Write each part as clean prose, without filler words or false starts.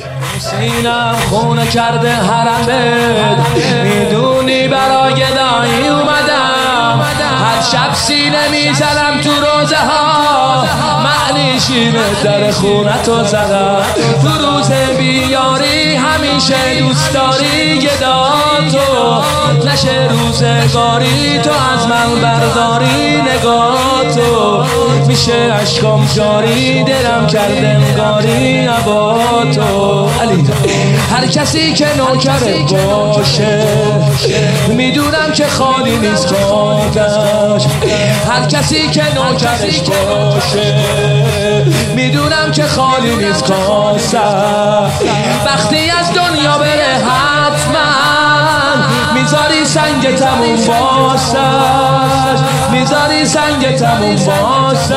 سینم خونه کرده حرمت، میدونی برای گدایی اومدم. هر شب سینه میزنم تو روزه ها، معنیش اینه در خونتو زدم. تو روز بیاری همیشه دوست داری گداتو، نشه روزگاری تو از من برداری نگاتو. میشه عشقم جاری دلم کرده انگاری عباتو. هر کسی که نوکره باشه میدونم که خالی نیست خاکش. هر کسی که نوکرش باشه میدونم که خالی نیست کاسه. وقتی از دنیا بره حتما میذاری سنگ تموم واسش، میذاری سنگ تموم واسش.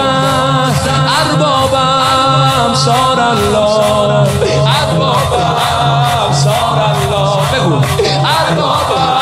اربابم سار الله، اربابم سار الله. بگو اربابم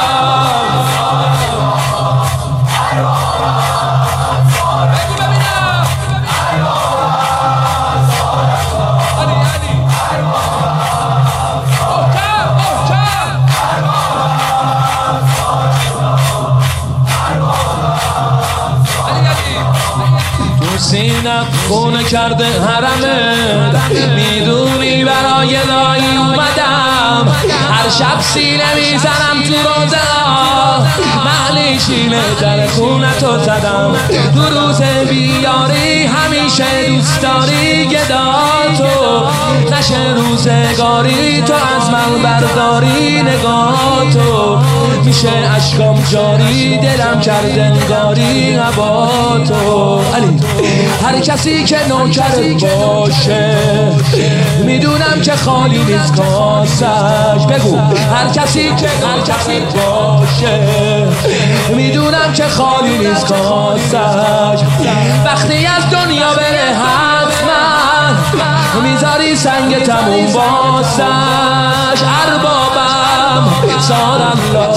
سینم خونه کرده حرمت، میدونی برای گدایی اومدم. هر شب سینه میزنم تو روزه ها، معنیش اینه در خونتو زدم. تو روز بیاری همیشه دوست داری گداتو، نشه روزگاری تو از من برداری نگاتو. میشه عشقم جاری دلم کرده انگاری عباتو. هر کسی که نوکر باشه میدونم که خالی نیست کاسش. بگو هر کسی باشه میدونم که خالی نیست کاسش. وقتی از دنیا بره حتما میذاری سنگ تموم واسش. اربابم سار الله،